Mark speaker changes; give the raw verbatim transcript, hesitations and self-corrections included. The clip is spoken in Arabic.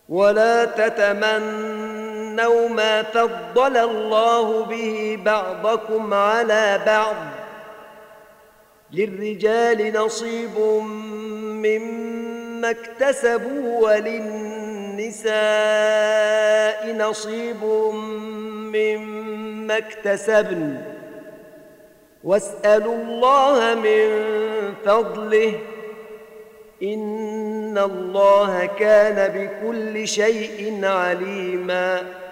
Speaker 1: ولا تتمنوا ما فضل الله به بعضكم على بعض، للرجال نصيب مما اكتسبوا وللنساء نصيب مما اكتسبن، واسألوا الله من فضله إن الله كان بكل شيء عليما.